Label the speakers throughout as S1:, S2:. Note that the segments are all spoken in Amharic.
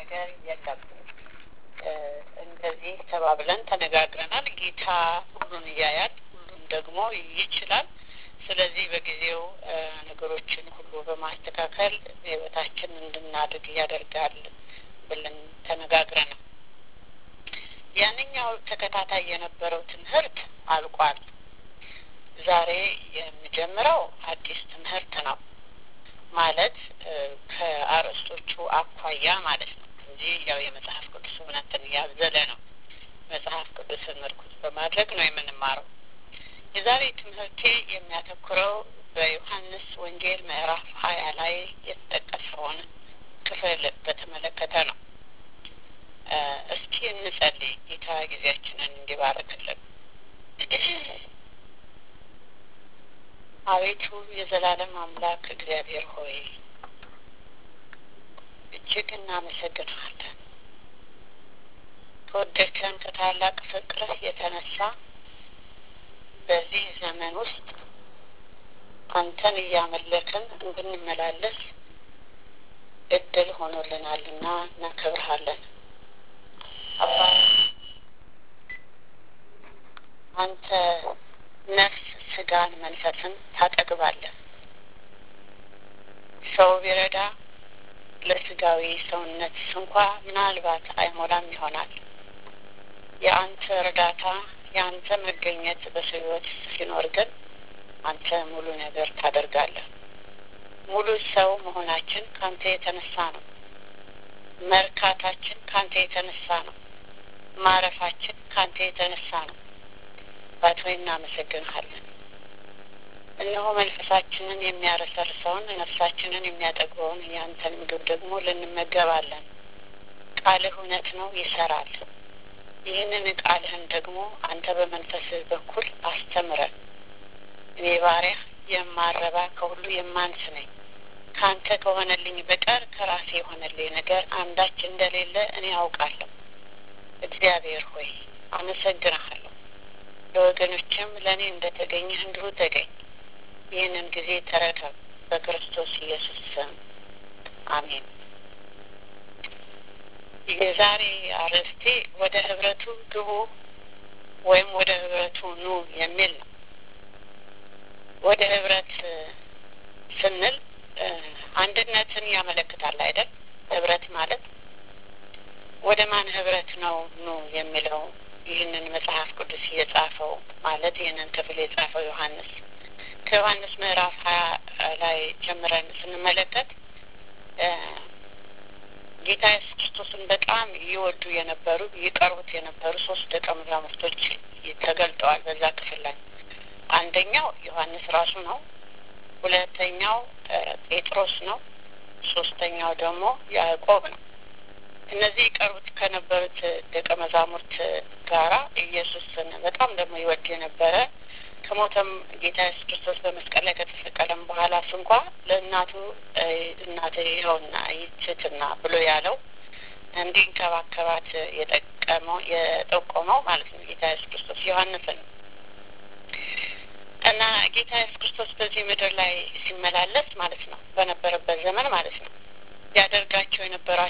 S1: ነገር የለም። እንደዚህ ተባብለን ተነጋግረናል። ጌታ ሁሉን ያያል፣ ሁሉን ደግሞ ይችላል። ስለዚህ በጊዜው ነገሮችን ሁሉ በማስተካከል ህይወታችን እንድናድግ ያደርጋል ብለን ተነጋግረናል። ያንኛው ተከታታይ የነበረው ትምህርት አልቋል። ዛሬ የምጀምረው አዲስ ትምህርት ነው ማለት ከአርእስቶቹ አኳያ ማለት ነው እንጂ ያው የመጽሐፍ ቅዱስ እውነትን ያዘለ ነው። መጽሐፍ ቅዱስን ምርኩዝ በማድረግ ነው የምንማረው። የዛሬ ትምህርቴ የሚያተኩረው በዮሐንስ ወንጌል ምዕራፍ 20 ላይ የተጠቀሰውን ክፍል በተመለከተ ነው። እስኪ እንጸልይ። ጌታ ጊዜያችንን እንዲባርክልን። አቤቱ የዘላለም አምላክ እግዚአብሔር ሆይ እጅግ እናመሰግንሃለን። ከወደድከን ከታላቅ ፍቅርህ የተነሳ በዚህ ዘመን ውስጥ አንተን እያመለክን እንድንመላለስ እድል ሆኖልናልና እናከብርሃለን። አባ አንተ ነፍስ ስጋን መንፈስን ታጠግባለህ። ሰው ቢረዳ ለስጋዊ ሰውነት እንኳ ምናልባት አይሞላም ይሆናል። የአንተ እርዳታ የአንተ መገኘት በሰው ሕይወት ሲኖር ግን አንተ ሙሉ ነገር ታደርጋለህ። ሙሉ ሰው መሆናችን ካንተ የተነሳ ነው። መርካታችን ካንተ የተነሳ ነው። ማረፋችን ካንተ የተነሳ ነው። አባቶ እናመሰግንሃለን። እነሆ መንፈሳችንን የሚያረሰርሰውን ነፍሳችንን የሚያጠግበውን ያንተን ምግብ ደግሞ ልንመገባለን። ቃልህ እውነት ነው፣ ይሰራል። ይህንን ቃልህን ደግሞ አንተ በመንፈስህ በኩል አስተምረን። እኔ ባሪያ የማረባ ከሁሉ የማንስ ነኝ። ከአንተ ከሆነልኝ በቀር ከራሴ የሆነልኝ ነገር አንዳች እንደሌለ እኔ አውቃለሁ። እግዚአብሔር ሆይ አመሰግንሃለሁ። ለወገኖችም ለእኔ እንደተገኘህ እንዲሁ ተገኝ። ይህንን ጊዜ ተረከብ። በክርስቶስ ኢየሱስ ስም አሜን። የዛሬ አርዕስቴ ወደ ህብረቱ ግቡ ወይም ወደ ህብረቱ ኑ የሚል ነው። ወደ ህብረት ስንል አንድነትን ያመለክታል አይደል? ህብረት ማለት ወደ ማን ህብረት ነው ኑ የሚለው? ይህንን መጽሐፍ ቅዱስ የጻፈው ማለት ይህንን ክፍል የጻፈው ዮሐንስ ከዮሐንስ ምዕራፍ 20 ላይ ጀምረን ስንመለከት ጌታ ኢየሱስ ክርስቶስን በጣም ይወዱ የነበሩ ይቀርቡት የነበሩ 3 ደቀ መዛሙርቶች ተገልጠዋል በዛ ክፍል ላይ። አንደኛው ዮሐንስ ራሱ ነው። ሁለተኛው ጴጥሮስ ነው። ሶስተኛው ደግሞ ያዕቆብ ነው። እነዚህ ይቀርቡት ከነበሩት ደቀ መዛሙርት ጋራ ኢየሱስን በጣም ደግሞ ይወድ የነበረ ከሞተም ጌታ ኢየሱስ ክርስቶስ በመስቀል ላይ ከተሰቀለም በኋላ እንኳ ለእናቱ እናቴ ይኸውና ይችትና ብሎ ያለው እንዲንከባከባት የጠቆመው ማለት ነው ጌታ ኢየሱስ ክርስቶስ ዮሐንስን። እና ጌታ ኢየሱስ ክርስቶስ በዚህ ምድር ላይ ሲመላለስ ማለት ነው በነበረበት ዘመን ማለት ነው ያደርጋቸው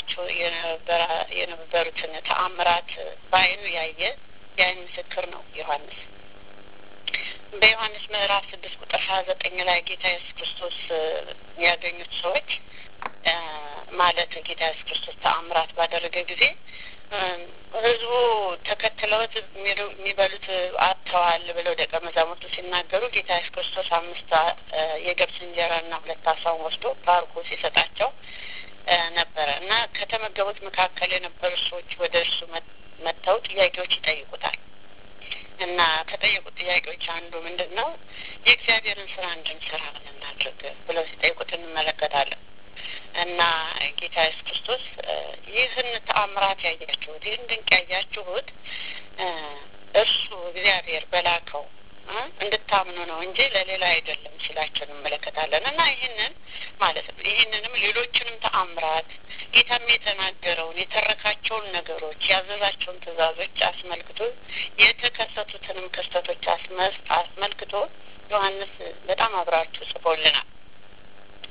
S1: የነበሩትን ተአምራት በዓይኑ ያየ የዓይን ምስክር ነው ዮሐንስ። በዮሐንስ ምዕራፍ 6 ቁጥር 29 ላይ ጌታ ኢየሱስ ክርስቶስ ያገኙት ሰዎች ማለት ጌታ ኢየሱስ ክርስቶስ ተአምራት ባደረገ ጊዜ ህዝቡ ተከትለውት የሚበሉት አጥተዋል ብለው ደቀ መዛሙርቱ ሲናገሩ ጌታ ኢየሱስ ክርስቶስ 5 የገብስ እንጀራና 2 ዓሣውን ወስዶ ባርኮ ሲሰጣቸው ነበረ እና ከተመገቡት መካከል የነበሩ ሰዎች ወደ እርሱ መጥተው ጥያቄዎች ይጠይቁታል። እና ከጠየቁት ጥያቄዎች አንዱ ምንድን ነው? የእግዚአብሔርን ስራ እንድንሰራ እናድርግ ብለው ሲጠይቁት እንመለከታለን። እና ጌታ ኢየሱስ ክርስቶስ ይህን ተአምራት ያያችሁት፣ ይህን ድንቅ ያያችሁት እርሱ እግዚአብሔር በላከው እንድታምኑ ነው እንጂ ለሌላ አይደለም ሲላቸው እንመለከታለን። እና ይህንን ማለት ነው ይህንንም ሌሎችንም ተአምራት ጌታም የተናገረውን የተረካቸውን ነገሮች ያዘዛቸውን ትእዛዞች አስመልክቶ የተከሰቱትንም ክስተቶች አስመልክቶ ዮሐንስ በጣም አብራርቶ ጽፎልናል።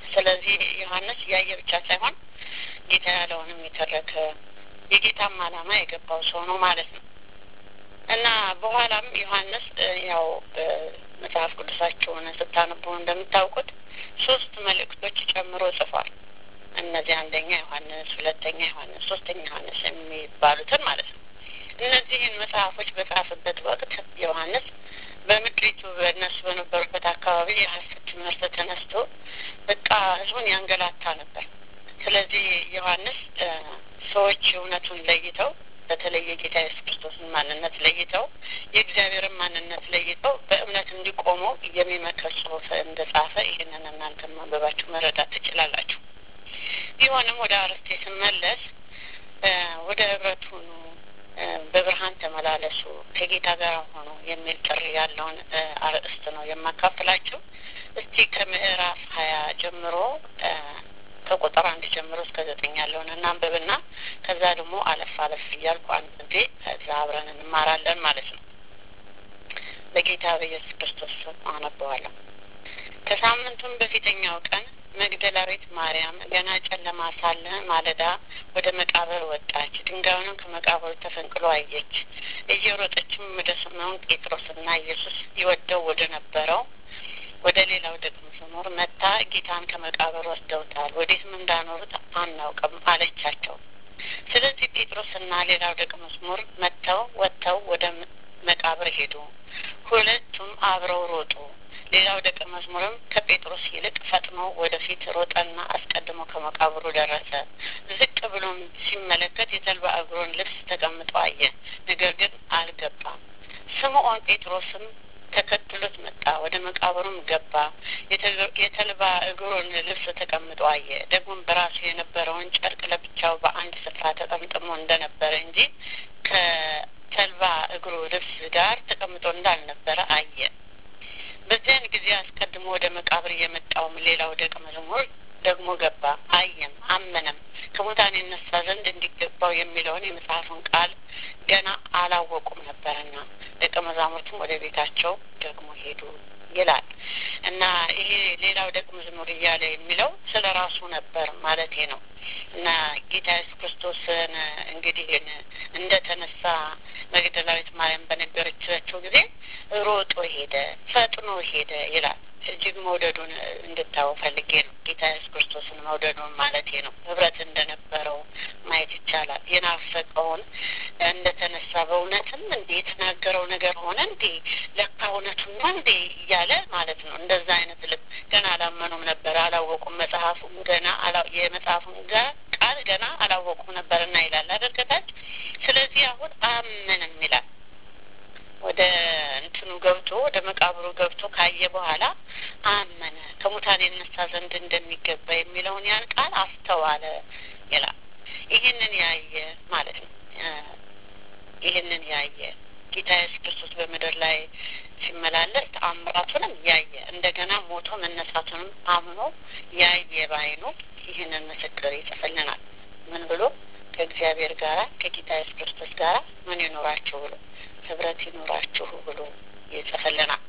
S1: ስለዚህ ዮሐንስ ያየ ብቻ ሳይሆን ጌታ ያለውንም የተረከ የጌታም ዓላማ የገባው ሰው ነው ማለት ነው። እና በኋላም ዮሐንስ ያው መጽሐፍ ቅዱሳቸውን ስታነቡ እንደምታውቁት 3 መልእክቶች ጨምሮ ጽፏል። እነዚህ አንደኛ ዮሐንስ፣ ሁለተኛ ዮሐንስ፣ ሶስተኛ ዮሐንስ የሚባሉትን ማለት ነው። እነዚህን መጽሐፎች በጻፈበት ወቅት ዮሐንስ በምድሪቱ በእነሱ በነበሩበት አካባቢ የሐሰት ትምህርት ተነስቶ በቃ ህዝቡን ያንገላታ ነበር። ስለዚህ ዮሐንስ ሰዎች እውነቱን ለይተው በተለይ የጌታ ኢየሱስ ክርስቶስን ማንነት ለይተው የእግዚአብሔርን ማንነት ለይተው በእምነት እንዲቆሙ የሚመክር ጽሑፍ እንደጻፈ ይህንን እናንተም ማንበባችሁ መረዳት ትችላላችሁ። ቢሆንም ወደ አርስቴ ስመለስ ወደ ህብረቱ በብርሃን ተመላለሱ ከጌታ ጋር ሆኖ የሚል ጥሪ ያለውን አርእስት ነው የማካፍላችሁ። እስቲ ከምዕራፍ 20 ጀምሮ ከቁጥር 1 ጀምሮ እስከ 9 ያለውን እናንብብና ከዛ ደግሞ አለፍ እያልኩ አንብቤ ከዛ አብረን እንማራለን ማለት ነው። በጌታ በኢየሱስ ክርስቶስ አነባዋለሁ። ከሳምንቱም በፊተኛው ቀን መግደላዊት ማርያም ገና ጨለማ ሳለ ማለዳ ወደ መቃብር ወጣች። ድንጋዩንም ከመቃብሩ ተፈንቅሎ አየች። እየሮጠችም ወደ ስምዖን ጴጥሮስና ኢየሱስ ይወደው ወደ ነበረው ወደ ሌላው ደቀ መዝሙር መጥታ ጌታን ከመቃብር ወስደውታል፣ ወዴትም እንዳኖሩት አናውቅም አለቻቸው። ስለዚህ ጴጥሮስና ሌላው ደቀ መዝሙር ወጥተው ወደ መቃብር ሄዱ። ሁለቱም አብረው ሮጡ። ሌላው ደቀ መዝሙርም ከጴጥሮስ ይልቅ ፈጥኖ ወደፊት ሮጠና አስቀድሞ ከመቃብሩ ደረሰ። ዝቅ ብሎም ሲመለከት የተልባ እግሩን ልብስ ተቀምጦ አየ፣ ነገር ግን አልገባም። ስምዖን ጴጥሮስም ተከትሎት መጣ፣ ወደ መቃብሩም ገባ። የተልባ እግሩን ልብስ ተቀምጦ አየ። ደግሞም በራሱ የነበረውን ጨርቅ ለብቻው በአንድ ስፍራ ተጠምጥሞ እንደነበረ እንጂ ከተልባ እግሩ ልብስ ጋር ተቀምጦ እንዳልነበረ አየ። በዚያን ጊዜ አስቀድሞ ወደ መቃብር የመጣውም ሌላው ደቀ መዝሙር ደግሞ ገባ፣ አየም፣ አመነም። ከሙታን ይነሳ ዘንድ እንዲገባው የሚለውን የመጽሐፉን ቃል ገና አላወቁም ነበርና ደቀ መዛሙርቱም ወደ ቤታቸው ደግሞ ሄዱ ይላል። እና ይሄ ሌላው ደቀ መዝሙር እያለ የሚለው ስለ ራሱ ነበር ማለቴ ነው። እና ጌታ ኢየሱስ ክርስቶስን እንግዲህ እንደተነሳ መግደላዊት ማርያም በነገረቻቸው ጊዜ ሮጦ ሄደ፣ ፈጥኖ ሄደ ይላል። እጅግ መውደዱን እንድታው ፈልጌ ነው። ጌታ ኢየሱስ ክርስቶስን መውደዱን ማለቴ ነው። ህብረት እንደነበረው ማየት ይቻላል። የናፈቀውን እንደተነሳ በእውነትም እንዴ የተናገረው ነገር ሆነ እንዴ ለካ እውነቱን ነው እንዴ እያለ ማለት ነው። እንደዛ አይነት ልብ ገና አላመኑም ነበር፣ አላወቁም። መጽሐፉን ገና የመጽሐፉን ቃል ገና አላወቁም ነበርና ይላል አደርገታች። ስለዚህ አሁን አመንም ይላል። ወደ እንትኑ ገብቶ ወደ መቃብሩ ገብቶ ካየ በኋላ አመነ፣ ከሙታን ይነሳ ዘንድ እንደሚገባ የሚለውን ያን ቃል አስተዋለ ይላል። ይህንን ያየ ማለት ነው። ይህንን ያየ ጌታ ኢየሱስ ክርስቶስ በምድር ላይ ሲመላለስ ተአምራቱንም ያየ እንደገና ሞቶ መነሳቱንም አምኖ ያየ ባይኑ ይህንን ምስክር ይጽፍልናል። ምን ብሎ? ከእግዚአብሔር ጋር ከጌታ ኢየሱስ ክርስቶስ ጋር ምን ይኖራችሁ ብሎ ህብረት ይኖራችሁ ብሎ ይጽፍልናል።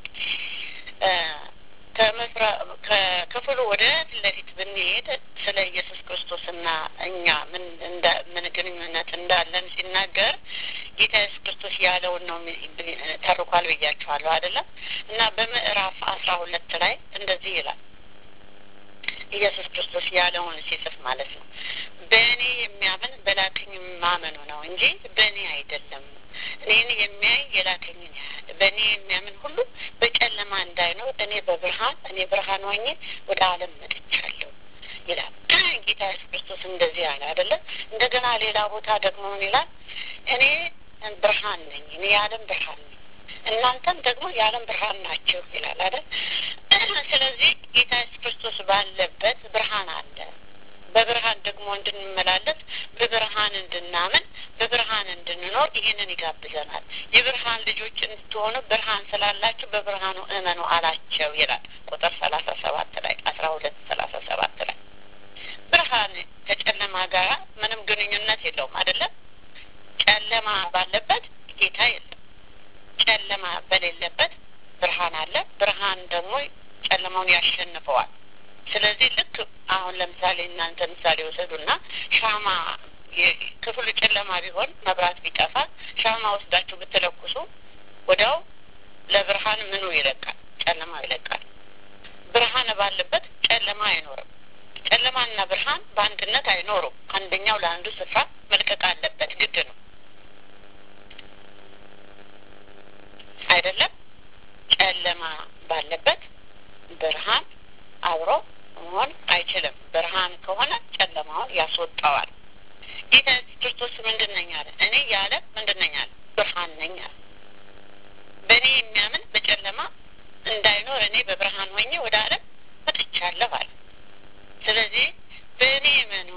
S1: ከክፍሉ ወደ ለፊት ብንሄድ ስለ ኢየሱስ ክርስቶስና እኛ ምን ግንኙነት እንዳለን ሲናገር ጌታ ኢየሱስ ክርስቶስ ያለውን ነው ተርኳል ብያችኋለሁ አይደለም? እና በምዕራፍ 12 ላይ እንደዚህ ይላል። ኢየሱስ ክርስቶስ ያለውን ሲጽፍ ማለት ነው። በእኔ የሚያምን በላከኝ ማመኑ ነው እንጂ በእኔ አይደለም። እኔን የሚያይ የላከኝን ያህል በእኔ የሚያምን ሁሉ በጨለማ እንዳይኖር እኔ ብርሃን ሆኜ ወደ ዓለም መጥቻለሁ ይላል ጌታ ኢየሱስ ክርስቶስ። እንደዚህ አለ አይደለ? እንደገና ሌላ ቦታ ደግሞ ምን ይላል? እኔ ብርሃን ነኝ፣ እኔ የዓለም ብርሃን ነኝ፣ እናንተም ደግሞ የዓለም ብርሃን ናችሁ ይላል አይደል? ስለዚህ ጌታ ኢየሱስ ክርስቶስ ባለበት ብርሃን አለ። በብርሃን ደግሞ እንድንመላለስ፣ በብርሃን እንድናምን፣ በብርሃን እንድንኖር ይህንን ይጋብዘናል። የብርሃን ልጆች እንድትሆኑ ብርሃን ስላላችሁ በብርሃኑ እመኑ አላቸው ይላል ቁጥር 37 ላይ 12:37 ላይ። ብርሃን ከጨለማ ጋር ምንም ግንኙነት የለውም አይደለም? ጨለማ ባለበት ጌታ የለም። ጨለማ በሌለበት ብርሃን አለ። ብርሃን ደግሞ ጨለማውን ያሸንፈዋል። ስለዚህ ልክ አሁን ለምሳሌ እናንተ ምሳሌ ወሰዱና ሻማ ክፍሉ ጨለማ ቢሆን መብራት ቢጠፋ ሻማ ወስዳችሁ ብትለኩሱ ወዲያው ለብርሃን ምኑ ይለቃል? ጨለማው ይለቃል። ብርሃን ባለበት ጨለማ አይኖርም። ጨለማና ብርሃን በአንድነት አይኖሩም። አንደኛው ለአንዱ ስፍራ መልቀቅ አለበት፣ ግድ ነው አይደለም? ጨለማ ባለበት ብርሃን አብሮ መሆን አይችልም። ብርሃን ከሆነ ጨለማውን ያስወጣዋል። ጌታ ክርስቶስ ምንድን ነኝ አለ? እኔ የዓለም ምንድን ነኝ አለ? ብርሃን ነኝ አለ። በእኔ የሚያምን በጨለማ እንዳይኖር እኔ በብርሃን ሆኜ ወደ ዓለም መጥቻለሁ አለ። ስለዚህ በእኔ እመኑ፣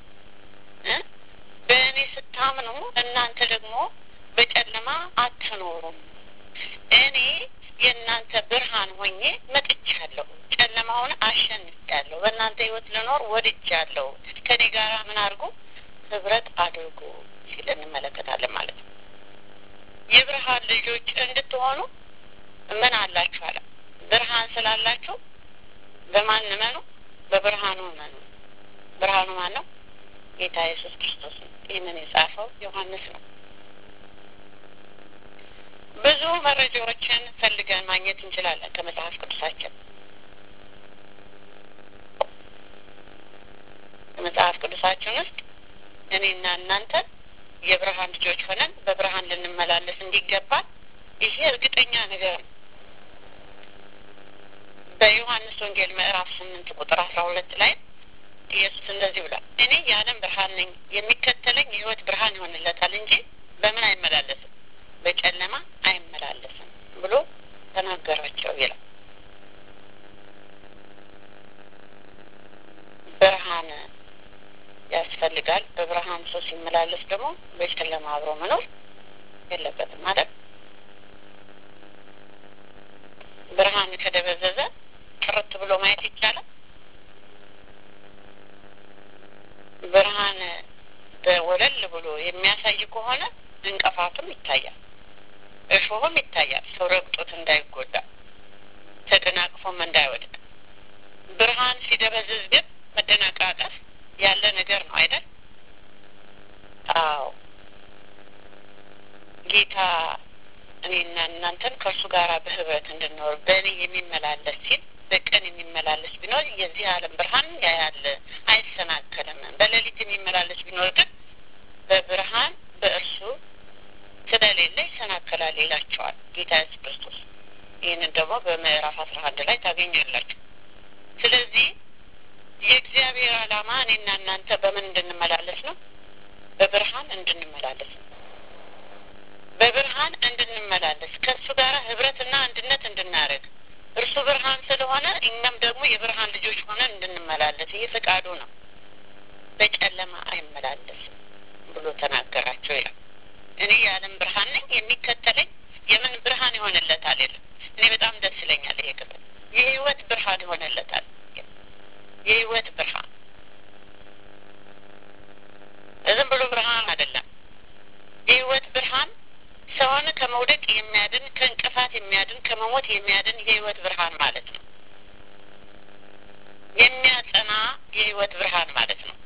S1: በእኔ ስታምኑ እናንተ ደግሞ በጨለማ አትኖሩም። እኔ የእናንተ ብርሃን ሆኜ መጥቻለሁ፣ ጨለማውን አሸንፌያለሁ፣ በእናንተ ሕይወት ልኖር ወድጃለሁ። ከኔ ጋር ምን አድርጉ? ህብረት አድርጉ ሲል እንመለከታለን ማለት ነው። የብርሃን ልጆች እንድትሆኑ ምን አላችሁ አለ? ብርሃን ስላላችሁ በማን እመኑ? በብርሃኑ እመኑ። ብርሃኑ ማን ነው? ጌታ ኢየሱስ ክርስቶስ ነው። ይህንን የጻፈው ዮሐንስ ነው። ብዙ መረጃዎችን ፈልገን ማግኘት እንችላለን ከመጽሐፍ ቅዱሳችን። ከመጽሐፍ ቅዱሳችን ውስጥ እኔና እናንተ የብርሃን ልጆች ሆነን በብርሃን ልንመላለስ እንዲገባ ይሄ እርግጠኛ ነገር ነው። በዮሐንስ ወንጌል ምዕራፍ 8 ቁጥር 12 ላይ ኢየሱስ እንደዚህ ብሏል፣ እኔ የዓለም ብርሃን ነኝ፣ የሚከተለኝ የሕይወት ብርሃን ይሆንለታል እንጂ በምን አይመላለስም? በጨለማ አይመላለስም ብሎ ተናገራቸው ይላል። ብርሃን ያስፈልጋል። በብርሃን ሰው ሲመላለስ ደግሞ በጨለማ አብሮ መኖር የለበትም ማለት። ብርሃን ከደበዘዘ ጥርት ብሎ ማየት ይቻላል? ብርሃን በወለል ብሎ የሚያሳይ ከሆነ እንቅፋቱም ይታያል፣ እሾህም ይታያል፣ ሰው ረግጦት እንዳይጎዳ፣ ተደናቅፎም እንዳይወድቅ። ብርሃን ሲደበዝዝ ግን መደነቃቀፍ ያለ ነገር ነው አይደል? አዎ። ጌታ እኔና እናንተን ከእርሱ ጋር በህብረት እንድንኖር በእኔ የሚመላለስ ሲል በቀን የሚመላለስ ቢኖር የዚህ ዓለም ብርሃን ያያል አይሰናከልም። በሌሊት የሚመላለስ ቢኖር ግን በብርሃን በእርሱ ስለሌለ ይሰናከላል ይላቸዋል ጌታ ኢየሱስ ክርስቶስ። ይህንን ደግሞ በምዕራፍ 11 ላይ ታገኛላችሁ። ስለዚህ የእግዚአብሔር ዓላማ እኔና እናንተ በምን እንድንመላለስ ነው? በብርሃን እንድንመላለስ ነው። በብርሃን እንድንመላለስ ከእሱ ጋር ህብረትና አንድነት እንድናደርግ እርሱ ብርሃን ስለሆነ እኛም ደግሞ የብርሃን ልጆች ሆነን እንድንመላለስ ይህ ፈቃዱ ነው። በጨለማ አይመላለስም ብሎ ተናገራቸው ይላል። እኔ የዓለም ብርሃን ነኝ፣ የሚከተለኝ የምን ብርሃን ይሆንለታል የለም። እኔ በጣም ደስ ይለኛል ይሄ ክፍል። የህይወት ብርሃን ይሆንለታል። የህይወት ብርሃን ዝም ብሎ ብርሃን አይደለም። የህይወት ብርሃን ሰውን ከመውደቅ የሚያድን፣ ከእንቅፋት የሚያድን፣ ከመሞት የሚያድን የህይወት ብርሃን ማለት ነው። የሚያጸና የህይወት ብርሃን ማለት ነው።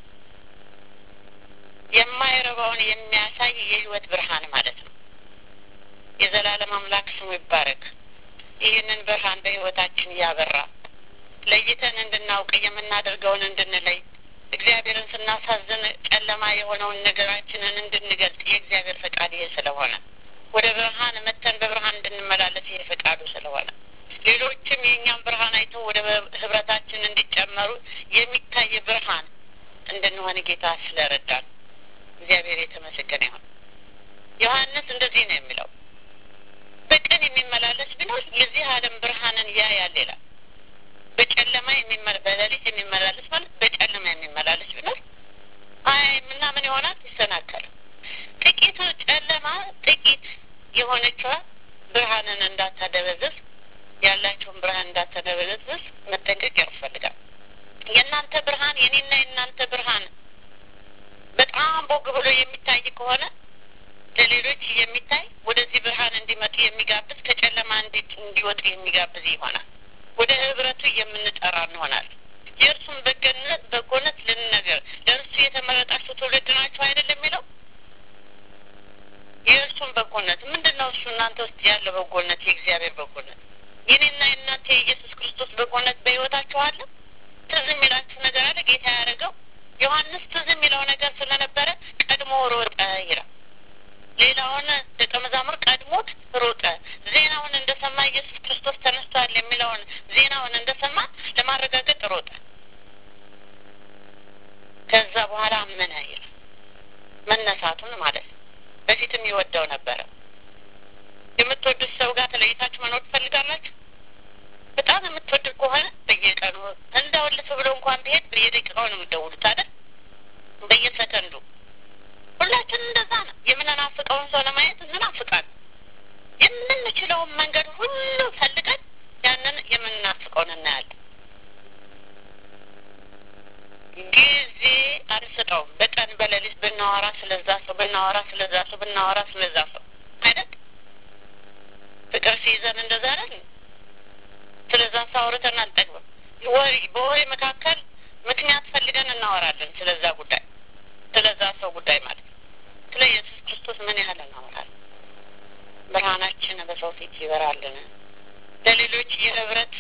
S1: የማይረባውን የሚያሳይ የህይወት ብርሃን ማለት ነው። የዘላለም አምላክ ስሙ ይባረክ። ይህንን ብርሃን በህይወታችን ያበራ ለይተን እንድናውቅ የምናደርገውን እንድንለይ እግዚአብሔርን ስናሳዝን ጨለማ የሆነውን ነገራችንን እንድንገልጥ የእግዚአብሔር ፈቃድ ይሄ ስለሆነ ወደ ብርሃን መተን በብርሃን እንድንመላለስ ይሄ ፈቃዱ ስለሆነ ሌሎችም የእኛም ብርሃን አይተው ወደ ህብረታችን እንዲጨመሩ የሚታይ ብርሃን እንድንሆን ጌታ ስለረዳን እግዚአብሔር የተመሰገነ ይሁን። ዮሐንስ እንደዚህ ነው የሚለው፣ በቀን የሚመላለስ ቢኖር የዚህ ዓለም ብርሃንን ያያል ይላል። በጨለማ በሌሊት የሚመላለስ ማለት በጨለማ የሚመላለስ ቢኖር አይምና ምን ይሆናል? ይሰናከላል። ጥቂቱ ጨለማ ጥቂት የሆነችዋ ብርሃንን እንዳታደበዝዝ ያላቸውን ብርሃን እንዳታደበዝዝ መጠንቀቅ ያስፈልጋል። የእናንተ ብርሃን የኔና የእናንተ ብርሃን በጣም ቦግ ብሎ የሚታይ ከሆነ ለሌሎች የሚታይ ወደዚህ ብርሃን እንዲመጡ የሚጋብዝ ከጨለማ እንዲወጡ የሚጋብዝ ይሆናል። ወደ ህብረቱ የምንጠራ እንሆናለን። የእርሱን በጎነት ልንነግር ለእርሱ የተመረጣችሁ ትውልድ ናችሁ አይደለም የሚለው? የእርሱን በጎነት ምንድነው? እሱ እናንተ ውስጥ ያለው በጎነት፣ የእግዚአብሔር በጎነት፣ የኔና የእናንተ የኢየሱስ ክርስቶስ በጎነት በሕይወታችሁ አለ? ትዝ የሚላችሁ ነገር አለ? ጌታ ያደረገው ዮሐንስ ትዝ የሚለው ነገር ስለነበረ ቀድሞ ሮጠ ይላል። ሌላውን ደቀ መዛሙር ቀድሞት ሮጠ። ዜናውን እንደሰማ ኢየሱስ ክርስቶስ ተነስቷል የሚለውን ዜናውን እንደሰማ ለማረጋገጥ ሮጠ። ከዛ በኋላ አመነ ይላል። መነሳቱን ማለት ነው። በፊትም ይወደው ነበረ። የምትወዱት ሰው ጋር ተለይታችሁ መኖር ትፈልጋላችሁ? በጣም የምትወዱት ከሆነ በየቀኑ እንዳውልፍ ብሎ እንኳን ቢሄድ በየደቂቃው ነው የምትደውሉት አይደል? በየሰከንዱ። ሁላችንም እንደዛ ነው። የምንናፍቀውን ሰው ለማየት እንናፍቃለን። የምንችለውን መንገድ ሁሉ ፈልገን ያንን የምንናፍቀውን እናያለን። ጊዜ አንስጠውም። በቀን በሌሊት ብናወራ ስለዛ ሰው አይደል? ፍቅር ሲይዘን እንደዛ አይደል? ስለዛ ሰው አውርተን አንጠግብም። በወሬ መካከል ምክንያት ፈልገን እናወራለን ስለዛ ጉዳይ፣ ስለዛ ሰው ጉዳይ ማለት ነው። ስለ ኢየሱስ ክርስቶስ ምን ያህል እናወራለን? ብርሃናችን በሰው ፊት ይበራልን? ለሌሎች የህብረት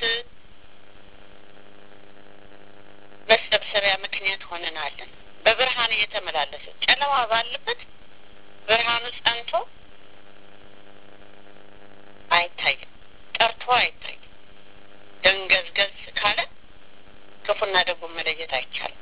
S1: መሰብሰቢያ ምክንያት ሆነናልን? በብርሃን እየተመላለሰ ጨለማ ባለበት ብርሃኑ ጸንቶ አይታይም፣ ጠርቶ አይታይም። ደንገዝገዝ ካለ ክፉና ደጉን መለየት አይቻልም።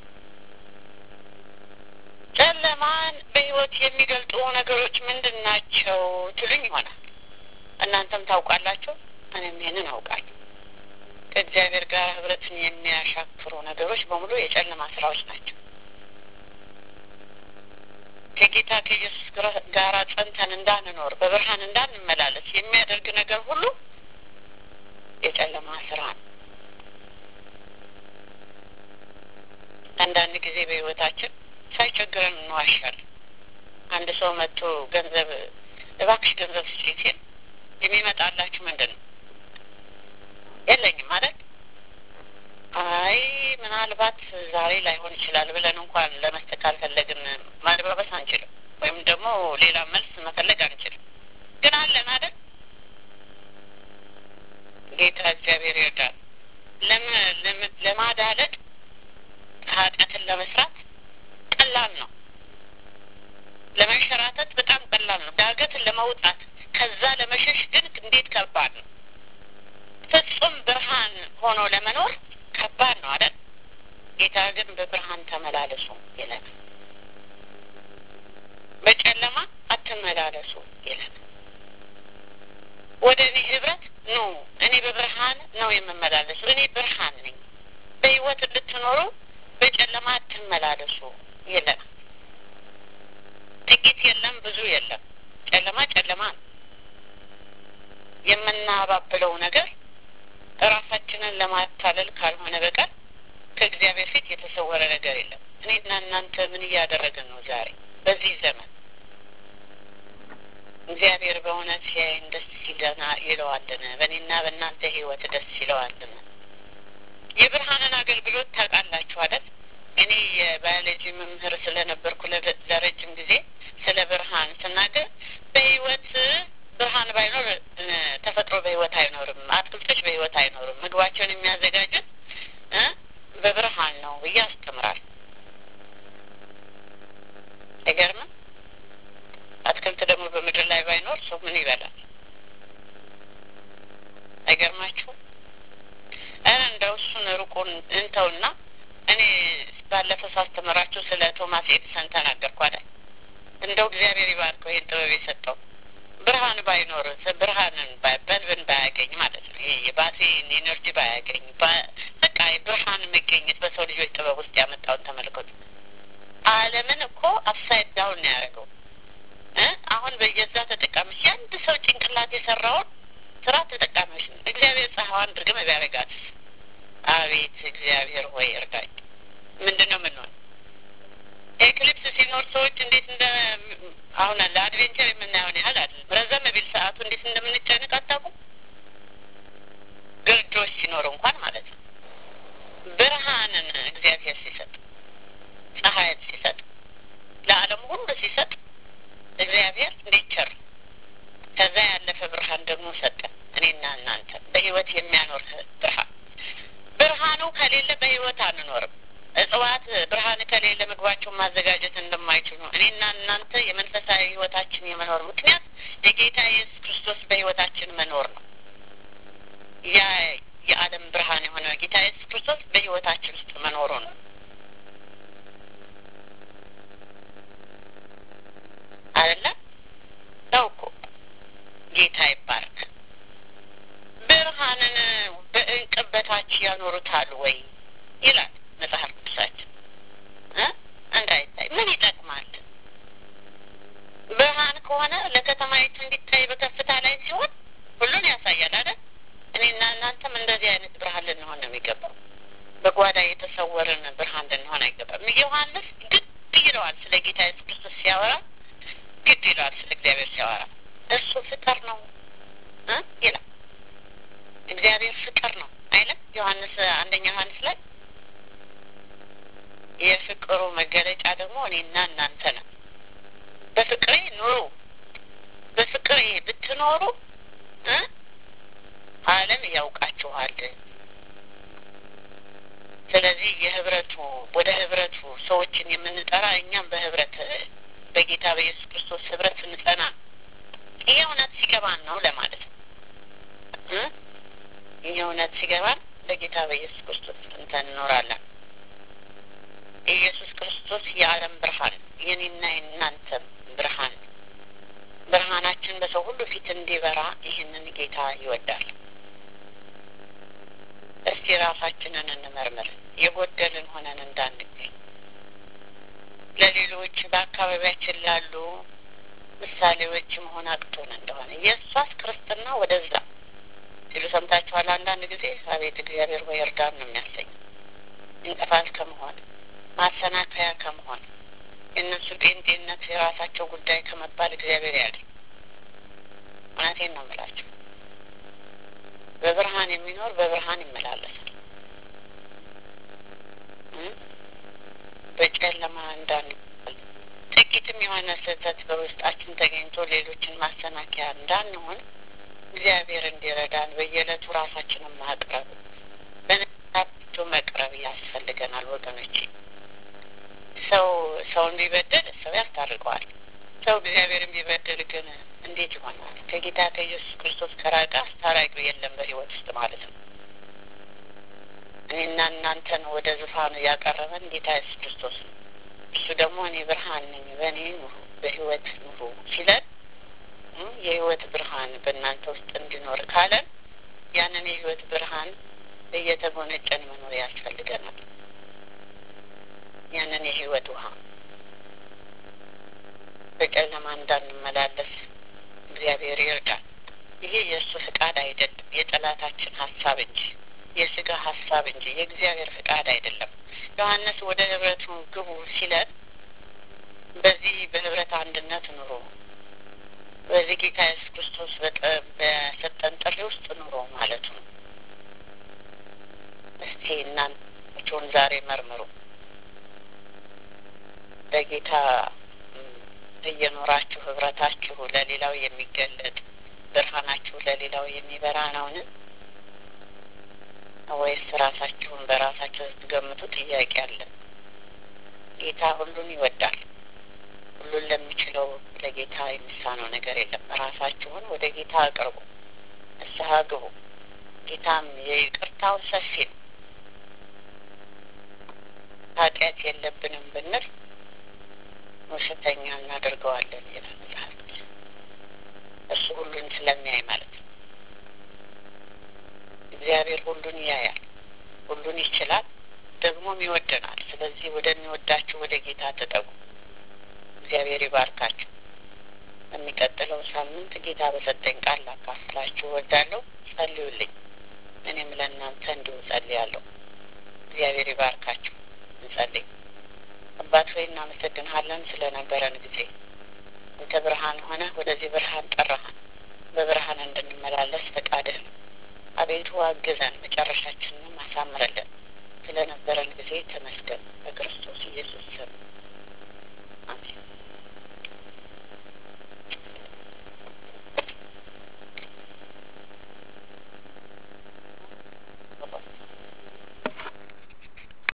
S1: ጨለማን በህይወት የሚገልጡ ነገሮች ምንድን ናቸው ትሉኝ ይሆናል። እናንተም ታውቃላችሁ፣ እኔም ይሄንን አውቃለሁ። ከእግዚአብሔር ጋር ህብረትን የሚያሻክሩ ነገሮች በሙሉ የጨለማ ስራዎች ናቸው። ከጌታ ከኢየሱስ ጋር ጸንተን እንዳንኖር፣ በብርሃን እንዳንመላለስ የሚያደርግ ነገር ሁሉ የጨለማ ስራ ነው። አንዳንድ ጊዜ በህይወታችን ሳይቸግረን እንዋሻለን። አንድ ሰው መጥቶ ገንዘብ እባክሽ ገንዘብ ስጪኝ ሲል የሚመጣላችሁ ምንድን ነው? የለኝም ማለት አይ ምናልባት ዛሬ ላይሆን ይችላል ብለን እንኳን ለመስጠት ካልፈለግን ማድረባበስ አንችልም፣ ወይም ደግሞ ሌላ መልስ መፈለግ አንችልም። ግን አለን አይደል? ጌታ እግዚአብሔር ይርዳል። ለማዳለጥ ኃጢአትን ለመስራት ቀላል ነው። ለመንሸራተት በጣም ቀላል ነው። ዳገትን ለመውጣት ከዛ ለመሸሽ ግን እንዴት ከባድ ነው። ፍጹም ብርሃን ሆኖ ለመኖር ከባድ ነው አይደል? ጌታ ግን በብርሃን ተመላለሱ ይላል። በጨለማ አትመላለሱ ይላል። ወደ እኔ ህብረት ኑ፣ እኔ በብርሃን ነው የምመላለሱ፣ እኔ ብርሃን ነኝ። በህይወት እንድትኖሩ በጨለማ አትመላለሱ ይላል። ጥቂት የለም፣ ብዙ የለም። ጨለማ ነው። የምናባብለው ነገር ራሳችንን ለማታለል ካልሆነ በቀር ከእግዚአብሔር ፊት የተሰወረ ነገር የለም። እኔና እናንተ ምን እያደረግን ነው ዛሬ በዚህ ዘመን? እግዚአብሔር በእውነት ሲያይን ደስ ይለዋልን? በእኔና በእናንተ ህይወት ደስ ይለዋልን? የብርሃንን አገልግሎት ታውቃላችሁ አይደል? እኔ የባዮሎጂ መምህር ስለነበርኩ ለረጅም ጊዜ ስለ ብርሃን ስናገር በህይወት ብርሃን ባይኖር ተፈጥሮ በህይወት አይኖርም፣ አትክልቶች በህይወት አይኖርም። ምግባቸውን የሚያዘጋጁት በብርሃን ነው ብዬ አስተምራለሁ። አይገርምም? አትክልት ደግሞ በምድር ላይ ባይኖር ሰው ምን ይበላል? አይገርማችሁም? እንደው እሱን ሩቁን እንተውና እኔ ባለፈው ሳስተምራችሁ ስለ ቶማስ ኤዲሰን ተናገርኩ አይደል? እንደው እግዚአብሔር ይባርከው ይሄን ጥበብ የሰጠው። ብርሃን ባይኖር ብርሃንን በልብን ባያገኝ ማለት ነው። ይሄ የባትሪ ኢነርጂ ባያገኝ በቃ ብርሃን መገኘት በሰው ልጆች ጥበብ ውስጥ ያመጣውን ተመልከቱ። ዓለምን እኮ አፕሳይድ ዳውን ነው ያደረገው። አሁን በየዛ ተጠቃሚዎች የአንድ ሰው ጭንቅላት የሰራውን ስራ ተጠቃሚዎች ነው። እግዚአብሔር ፀሐዋን ድርግም ቢያደርጋት አቤት እግዚአብሔር ሆይ እርዳኝ። ምንድነው የምንሆን? ኤክሊፕስ ሲኖር ሰዎች እንዴት አሁን ለአድቬንቸር የምናየውን ያህል አይደለም። ረዘም ቢል ሰዓቱ እንዴት እንደምንጨንቅ አታውቁም? ግርዶች ሲኖር እንኳን ማለት ነው። ብርሃን እግዚአብሔር ሲሰጥ፣ ፀሐይን ሲሰጥ፣ ለዓለም ሁሉ ሲሰጥ እግዚአብሔር እንዴት ቸር! ከዛ ያለፈ ብርሃን ደግሞ ሰጠን እኔና እናንተ፣ በህይወት የሚያኖር ብርሃን። ብርሃኑ ከሌለ በህይወት አንኖርም። እጽዋት ብርሃን ከሌለ ምግባቸውን ማዘጋጀት እንደማይችሉ እኔና እናንተ የመንፈሳዊ ህይወታችን የመኖር ምክንያት የጌታ ኢየሱስ ክርስቶስ በህይወታችን መኖር ነው። ያ የዓለም ብርሃን የሆነ ጌታ ኢየሱስ ክርስቶስ በህይወታችን ውስጥ መኖሩ ነው አይደለ? ነው እኮ። ጌታ ይባርክ። ብርሃንን በእንቅብ በታች ያኖሩታል ወይ ይላል መጽሐፍ ቅዱሳችን። እንዳይታይ ምን ይጠቅማል? ብርሃን ከሆነ ለከተማይቱ እንዲታይ በከፍታ ላይ ሲሆን ሁሉን ያሳያል አይደል? እኔና እናንተም እንደዚህ አይነት ብርሃን ልንሆን ነው የሚገባው። በጓዳ የተሰወረን ብርሃን ልንሆን አይገባም። ዮሐንስ ግድ ይለዋል ስለ ጌታ ኢየሱስ ክርስቶስ ሲያወራ፣ ግድ ይለዋል ስለ እግዚአብሔር ሲያወራ። እሱ ፍቅር ነው ይላል። እግዚአብሔር ፍቅር ነው አይደል? ዮሐንስ አንደኛ ዮሐንስ ላይ የፍቅሩ መገለጫ ደግሞ እኔና እናንተ ነው። በፍቅሬ ኑሩ፣ በፍቅሬ ብትኖሩ ዓለም ያውቃችኋል። ስለዚህ የህብረቱ ወደ ህብረቱ ሰዎችን የምንጠራ እኛም በህብረት በጌታ በኢየሱስ ክርስቶስ ህብረት ስንጸና ይሄ እውነት ሲገባን ነው ለማለት ነው። ይሄ እውነት ሲገባን በጌታ በኢየሱስ ክርስቶስ እንኖራለን። ኢየሱስ ክርስቶስ የዓለም ብርሃን፣ የኔና የእናንተ ብርሃን፣ ብርሃናችን በሰው ሁሉ ፊት እንዲበራ ይህንን ጌታ ይወዳል። እስቲ ራሳችንን እንመርምር፣ የጎደልን ሆነን እንዳንገኝ። ለሌሎች በአካባቢያችን ላሉ ምሳሌዎች መሆን አቅቶን እንደሆነ የእሷስ ክርስትና ወደዛ ሲሉ ሰምታችኋል። አንዳንድ ጊዜ አቤት እግዚአብሔር ሆይ እርዳን ነው የሚያሰኝ። እንቅፋት ከመሆን ማሰናከያ ከመሆን የእነሱ ጴንጤነት የራሳቸው ጉዳይ ከመባል እግዚአብሔር ያድን። እውነቴን ነው የምላቸው። በብርሃን የሚኖር በብርሃን ይመላለሳል። በጨለማ እንዳንባል ጥቂትም የሆነ ስህተት በውስጣችን ተገኝቶ ሌሎችን ማሰናከያ እንዳንሆን እግዚአብሔር እንዲረዳን በየዕለቱ ራሳችንን ማቅረብ በነቱ መቅረብ ያስፈልገናል ወገኖቼ። ሰውን ቢበድል ሰው ያስታርቀዋል። ሰው እግዚአብሔርን ቢበድል ግን እንዴት ይሆናል? ከጌታ ከኢየሱስ ክርስቶስ ከራቀ አስታራቂው የለም በህይወት ውስጥ ማለት ነው። እኔና እናንተን ወደ ዙፋኑ ያቀረበን ጌታ ኢየሱስ ክርስቶስ ነው። እሱ ደግሞ እኔ ብርሃን ነኝ፣ በእኔ ኑሩ፣ በህይወት ኑሩ ሲለን የህይወት ብርሃን በእናንተ ውስጥ እንዲኖር ካለን ያንን የህይወት ብርሃን እየተጎነጨን መኖር ያስፈልገናል። ያንን የህይወት ውሃ በጨለማ እንዳንመላለስ እግዚአብሔር ይርዳል። ይሄ የእሱ ፍቃድ አይደለም፣ የጠላታችን ሀሳብ እንጂ የስጋ ሀሳብ እንጂ የእግዚአብሔር ፍቃድ አይደለም። ዮሐንስ ወደ ህብረቱ ግቡ ሲለን በዚህ በህብረት አንድነት ኑሮ፣ በዚህ ጌታ ኢየሱስ ክርስቶስ በሰጠን ጥሪ ውስጥ ኑሮ ማለት ነው። እስቲ እናንተን ዛሬ መርምሩ። በጌታ እየኖራችሁ ህብረታችሁ ለሌላው የሚገለጥ ብርሃናችሁ ለሌላው የሚበራ ነውን? ወይስ ራሳችሁን በራሳችሁ ስትገምቱ ጥያቄ አለ? ጌታ ሁሉን ይወዳል። ሁሉን ለሚችለው ለጌታ የሚሳነው ነገር የለም። ራሳችሁን ወደ ጌታ አቅርቡ፣ ንስሐ ግቡ። ጌታም የይቅርታው ሰፊ ነው። ኃጢአት የለብንም ብንል ውሸተኛ እናደርገዋለን ይላል መጽሐፍ። እሱ ሁሉን ስለሚያይ ማለት ነው። እግዚአብሔር ሁሉን ያያል፣ ሁሉን ይችላል፣ ደግሞም ይወደናል። ስለዚህ ወደሚወዳችሁ ወደ ጌታ ተጠጉ። እግዚአብሔር ይባርካችሁ። በሚቀጥለው ሳምንት ጌታ በሰጠኝ ቃል ላካፍላችሁ እወዳለሁ። ጸልዩልኝ፣ እኔም ለእናንተ እንዲሁ ጸልያለሁ። እግዚአብሔር ይባርካችሁ። እንጸልይ። አባት ሆይ እናመሰግንሃለን ስለነበረን ጊዜ። አንተ ብርሃን ሆነህ ወደዚህ ብርሃን ጠራሃን። በብርሃን እንድንመላለስ ፈቃድህ ነው። አቤቱ አግዘን፣ መጨረሻችንንም አሳምረልን። ስለነበረን ጊዜ ተመስገን በክርስቶስ ኢየሱስ ስም